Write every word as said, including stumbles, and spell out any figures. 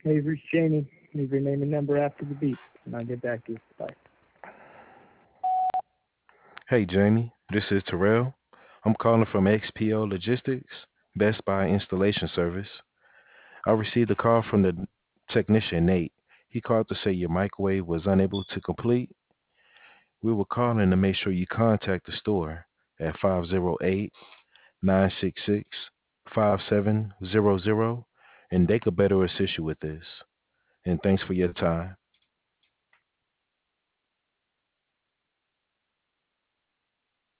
Hey, Bruce Cheney. Leave your name and number after the beep, and I'll get back to you. Bye. Hey, Jamie, this is Terrell. I'm calling from X P O Logistics, Best Buy Installation Service. I received a call from the technician, Nate. He called to say your microwave was unable to complete. We were calling to make sure you contact the store at five zero eight, nine six six, five seven zero zero, and they could better assist you with this. And thanks for your time.